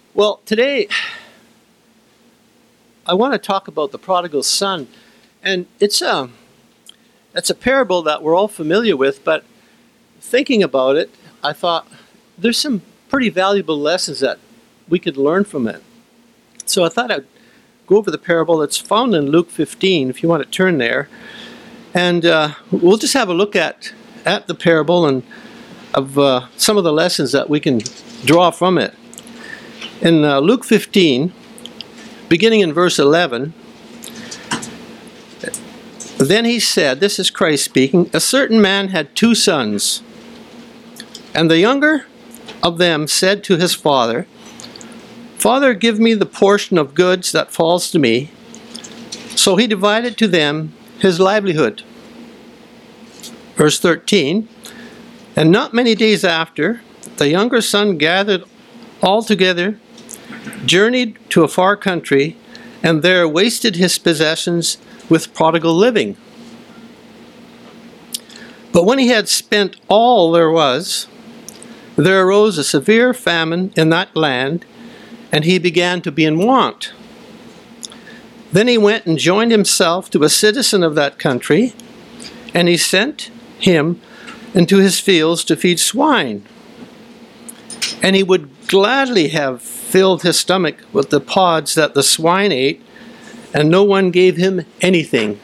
Well, today I want to talk about the prodigal son, and it's a parable that we're all familiar with. But thinking about it, I thought there's some pretty valuable lessons that we could learn from it. So I thought I'd go over the parable. It's found in Luke 15, if you want to turn there, and we'll just have a look at the parable and of some of the lessons that we can draw from it. In Luke 15, beginning in verse 11, then he said, this is Christ speaking, a certain man had two sons, and the younger of them said to his father, Father, give me the portion of goods that falls to me. So he divided to them his livelihood. Verse 13, and not many days after, the younger son gathered all together, journeyed to a far country, and there wasted his possessions with prodigal living. But when he had spent all there was, there arose a severe famine in that land, and he began to be in want. Then he went and joined himself to a citizen of that country, and he sent him into his fields to feed swine. And he would gladly have filled his stomach with the pods that the swine ate, and no one gave him anything.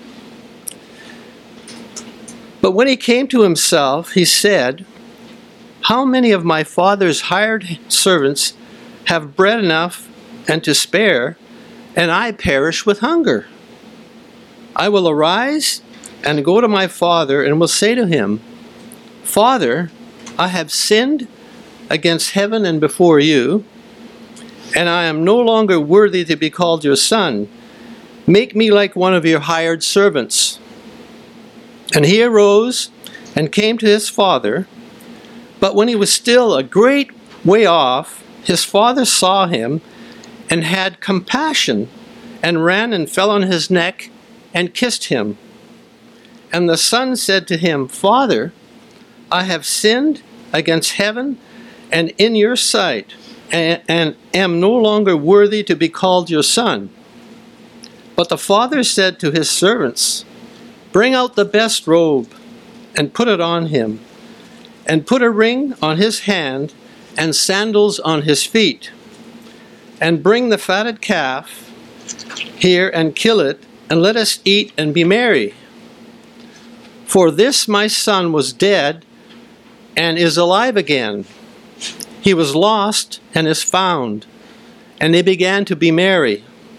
But when he came to himself, he said, How many of my father's hired servants have bread enough and to spare, and I perish with hunger? I will arise and go to my father, and will say to him, Father, I have sinned against heaven and before you, and I am no longer worthy to be called your son. Make me like one of your hired servants. And he arose and came to his father. But when he was still a great way off, his father saw him and had compassion, and ran and fell on his neck and kissed him. And the son said to him, Father, I have sinned against heaven and in your sight, and am no longer worthy to be called your son. But the father said to his servants, Bring out the best robe, and put it on him, and put a ring on his hand, and sandals on his feet. And bring the fatted calf here, and kill it, and let us eat and be merry. For this my son was dead, and is alive again. He was lost, and is found. And they began to be merry.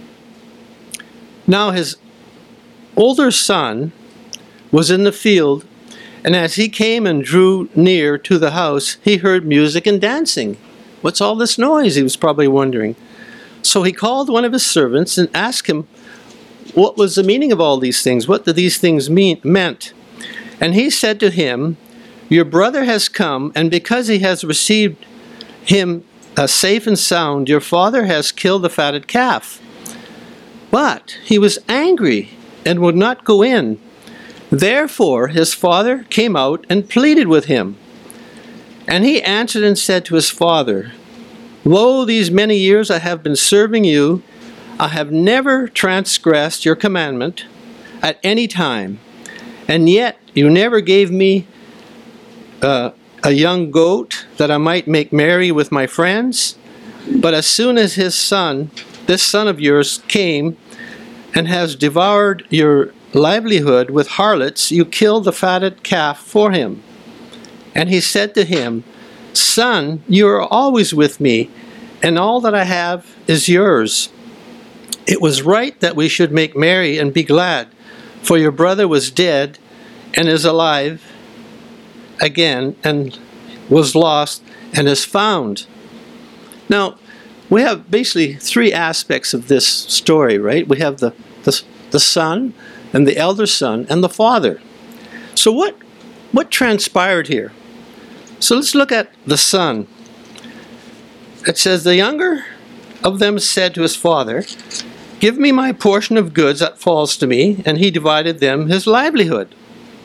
Now his older son was in the field, and as he came and drew near to the house, he heard music and dancing. What's all this noise? He was probably wondering. So he called one of his servants and asked him what was the meaning of all these things, what did these things meant. And he said to him, Your brother has come, and because he has received him safe and sound, your father has killed the fatted calf. But he was angry and would not go in. Therefore his father came out and pleaded with him. And he answered and said to his father, Lo, these many years I have been serving you. I have never transgressed your commandment at any time. And yet you never gave me a young goat that I might make merry with my friends. But as soon as this son of yours came and has devoured your livelihood with harlots, you killed the fatted calf for him. And he said to him, Son, you are always with me, and all that I have is yours. It was right that we should make merry and be glad, for your brother was dead and is alive again, and was lost and is found. Now, we have basically three aspects of this story, right? We have the son, and the elder son, and the father. So what transpired here? So let's look at the son. It says, the younger of them said to his father, Give me my portion of goods that falls to me, and he divided them his livelihood.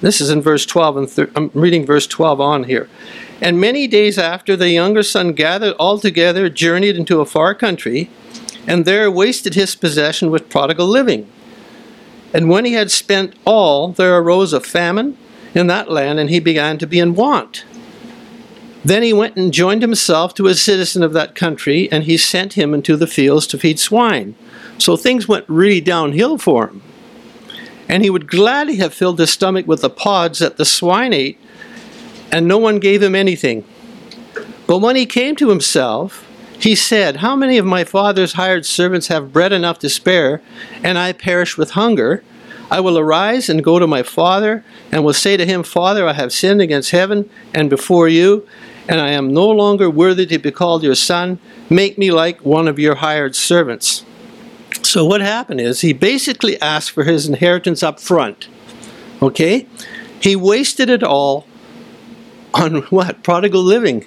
This is in verse 12, and I'm reading verse 12 on here. And many days after, the younger son gathered all together, journeyed into a far country, and there wasted his possession with prodigal living. And when he had spent all, there arose a famine in that land, and he began to be in want. Then he went and joined himself to a citizen of that country, and he sent him into the fields to feed swine. So things went really downhill for him. And he would gladly have filled his stomach with the pods that the swine ate, and no one gave him anything. But when he came to himself, he said, "How many of my father's hired servants have bread enough to spare, and I perish with hunger? I will arise and go to my father, and will say to him, Father, I have sinned against heaven and before you, and I am no longer worthy to be called your son. Make me like one of your hired servants." So what happened is he basically asked for his inheritance up front. Okay? He wasted it all on what? Prodigal living.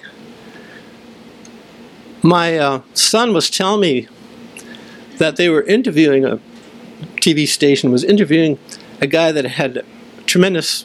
My son was telling me that they were interviewing, a TV station was interviewing a guy that had tremendous,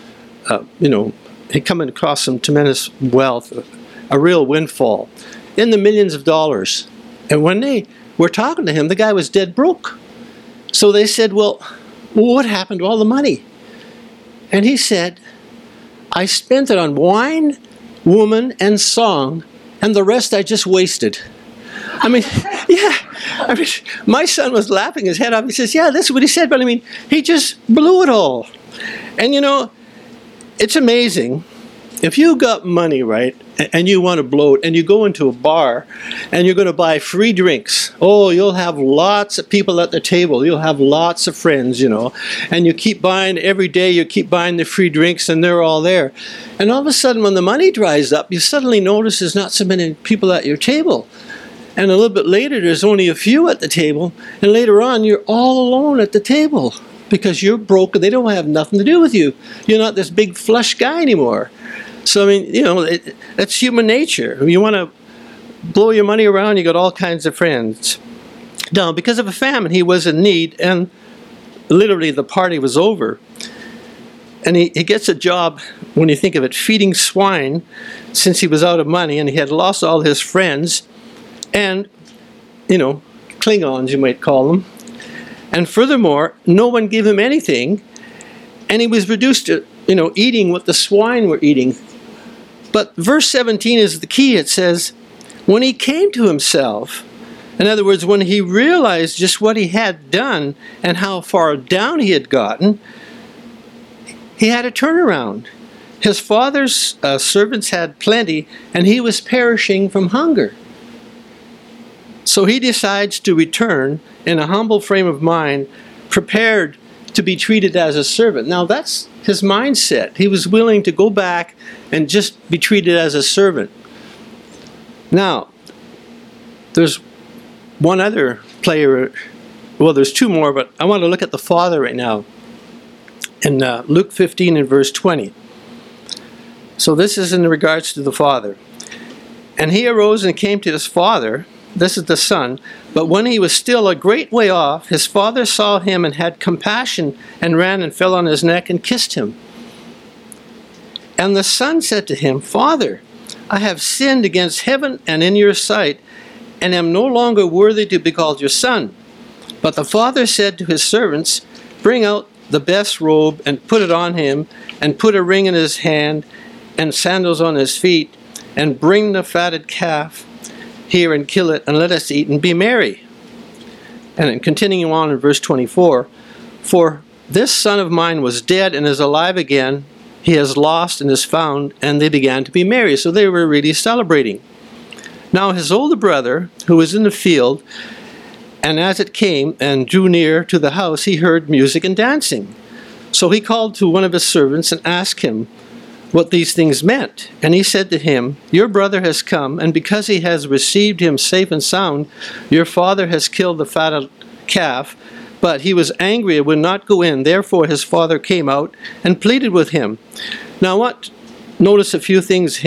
he'd come across some tremendous wealth, a real windfall, in the millions of dollars. And when they were talking to him, the guy was dead broke. So they said, well, what happened to all the money? And he said, I spent it on wine, woman, and song, and the rest I just wasted. I mean, yeah. I mean, my son was laughing his head off. He says, yeah, that's what he said, but I mean, he just blew it all. And you know, it's amazing. If you got money, right, and you want to blow it, and you go into a bar, and you're going to buy free drinks, oh, you'll have lots of people at the table. You'll have lots of friends, you know, and you keep buying every day, you keep buying the free drinks, and they're all there. And all of a sudden, when the money dries up, you suddenly notice there's not so many people at your table. And a little bit later, there's only a few at the table, and later on, you're all alone at the table because you're broke and they don't have nothing to do with you. You're not this big flush guy anymore. So, I mean, you know, that's human nature. You want to blow your money around, you got all kinds of friends. Now, because of a famine, he was in need, and literally the party was over. And he gets a job, when you think of it, feeding swine, since he was out of money, and he had lost all his friends, and, you know, Klingons, you might call them. And furthermore, no one gave him anything, and he was reduced to, you know, eating what the swine were eating. But verse 17 is the key. It says, when he came to himself, in other words, when he realized just what he had done and how far down he had gotten, he had a turnaround. His father's servants had plenty, and he was perishing from hunger. So he decides to return in a humble frame of mind, prepared to be treated as a servant. Now that's his mindset. He was willing to go back and just be treated as a servant. Now, there's one other player, well, there's two more, but I want to look at the father right now in Luke 15 and verse 20. So this is in regards to the father. And he arose and came to his father. This is the son. But when he was still a great way off, his father saw him and had compassion and ran and fell on his neck and kissed him. And the son said to him, Father, I have sinned against heaven and in your sight, and am no longer worthy to be called your son. But the father said to his servants, Bring out the best robe and put it on him, and put a ring in his hand and sandals on his feet, and bring the fatted calf here and kill it, and let us eat and be merry. And then continuing on in verse 24, For this son of mine was dead and is alive again. He has lost and is found, and they began to be merry. So they were really celebrating. Now his older brother, who was in the field, and as it came and drew near to the house, he heard music and dancing. So he called to one of his servants and asked him what these things meant. And he said to him, Your brother has come, and because he has received him safe and sound, your father has killed the fatted calf. But he was angry and would not go in. Therefore his father came out and pleaded with him. Now notice a few things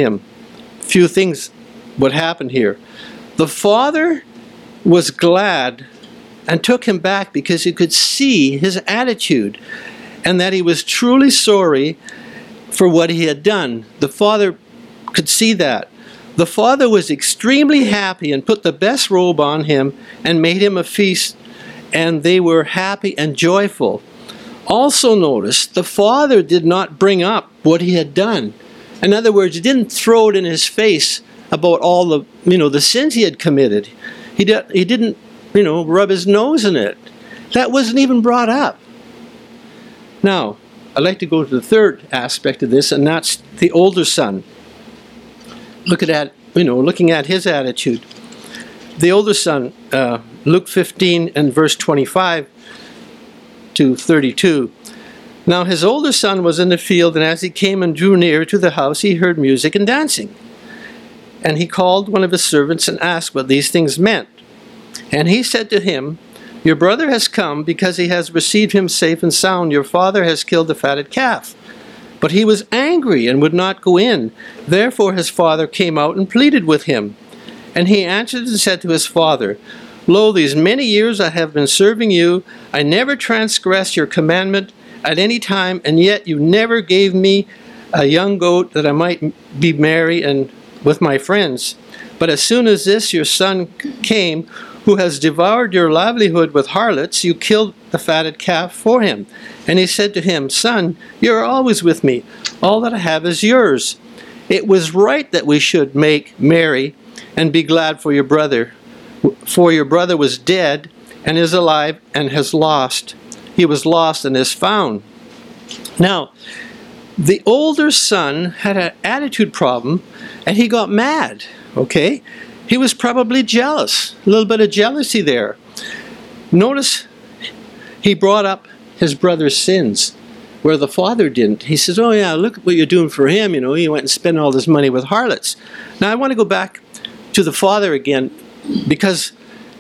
what happened here. The father was glad and took him back because he could see his attitude. and that he was truly sorry for what he had done. The father could see that. The father was extremely happy and put the best robe on him and made him a feast, and they were happy and joyful. Also notice, the father did not bring up what he had done. In other words, he didn't throw it in his face about all the, the sins he had committed. He didn't, rub his nose in it. That wasn't even brought up. Now, I'd like to go to the third aspect of this, and that's the older son. Looking at his attitude. The older son, Luke 15 and verse 25 to 32. Now his older son was in the field, and as he came and drew near to the house, he heard music and dancing. And he called one of his servants and asked what these things meant. And he said to him, "Your brother has come because he has received him safe and sound. Your father has killed the fatted calf." But he was angry and would not go in. Therefore his father came out and pleaded with him. And he answered and said to his father, "Lo, these many years I have been serving you. I never transgressed your commandment at any time, and yet you never gave me a young goat that I might be merry and with my friends. But as soon as this your son came, who has devoured your livelihood with harlots, you killed the fatted calf for him." And he said to him, "Son, you are always with me. All that I have is yours. It was right that we should make merry and be glad for your brother. For your brother was dead and is alive and has lost. He was lost and is found." Now, the older son had an attitude problem, and he got mad, okay? He was probably jealous, a little bit of jealousy there. Notice he brought up his brother's sins, where the father didn't. He says, "Oh yeah, look at what you're doing for him. He went and spent all this money with harlots." Now I want to go back to the father again, because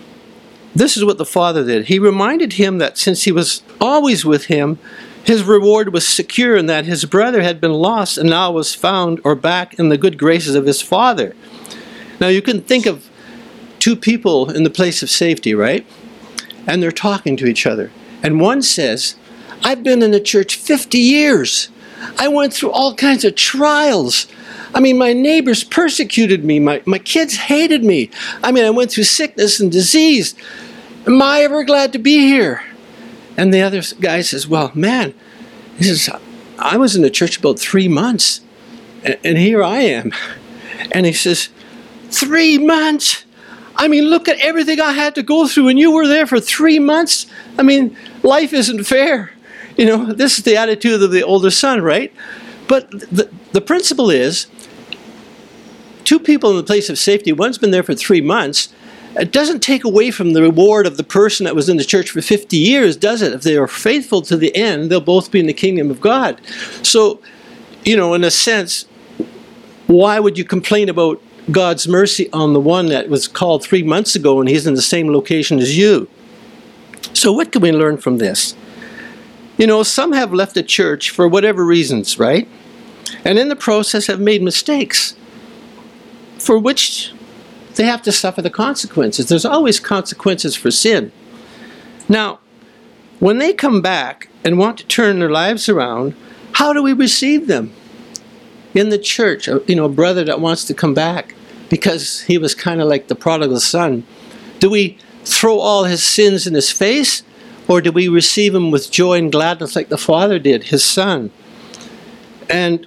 this is what the father did. He reminded him that since he was always with him, his reward was secure, and that his brother had been lost and now was found or back in the good graces of his father. Now you can think of two people in the place of safety, right? And they're talking to each other. And one says, "I've been in the church 50 years. I went through all kinds of trials. I mean, my neighbors persecuted me. My kids hated me. I mean, I went through sickness and disease. Am I ever glad to be here?" And the other guy says, "Well, man," he says, "I was in the church about 3 months, and here I am." And he says, 3 months? I mean, look at everything I had to go through, and you were there for 3 months? I mean, life isn't fair. This is the attitude of the older son, right? But the principle is, two people in the place of safety, one's been there for 3 months. It doesn't take away from the reward of the person that was in the church for 50 years, does it? If they are faithful to the end, they'll both be in the kingdom of God. So, in a sense, why would you complain about God's mercy on the one that was called 3 months ago and he's in the same location as you? So what can we learn from this? Some have left the church for whatever reasons, right? And in the process have made mistakes, for which they have to suffer the consequences. There's always consequences for sin. Now, when they come back and want to turn their lives around, how do we receive them? In the church, a brother that wants to come back because he was kind of like the prodigal son. Do we throw all his sins in his face, or do we receive him with joy and gladness like the father did, his son? And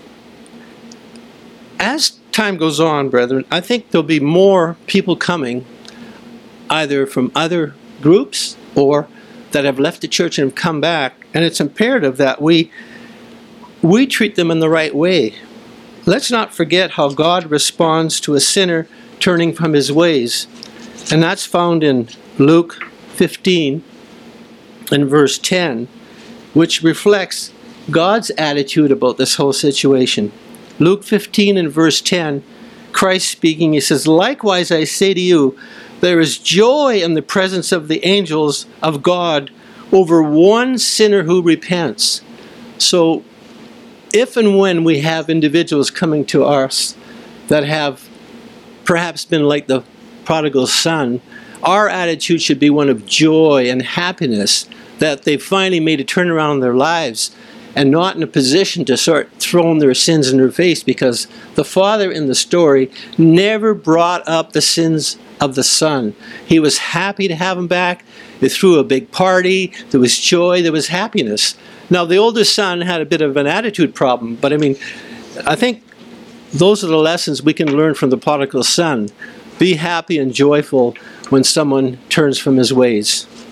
as time goes on, brethren, I think there'll be more people coming, either from other groups or that have left the church and have come back, and it's imperative that we treat them in the right way. Let's not forget how God responds to a sinner turning from his ways. And that's found in Luke 15 and verse 10, which reflects God's attitude about this whole situation. Luke 15 and verse 10, Christ speaking, he says, "Likewise I say to you, there is joy in the presence of the angels of God over one sinner who repents." So, if and when we have individuals coming to us that have perhaps been like the prodigal son, our attitude should be one of joy and happiness that they finally made a turnaround in their lives and not in a position to start throwing their sins in their face, because the father in the story never brought up the sins of the son. He was happy to have him back. They threw a big party. There was joy. There was happiness. Now, the older son had a bit of an attitude problem, but I mean, I think those are the lessons we can learn from the prodigal son. Be happy and joyful when someone turns from his ways.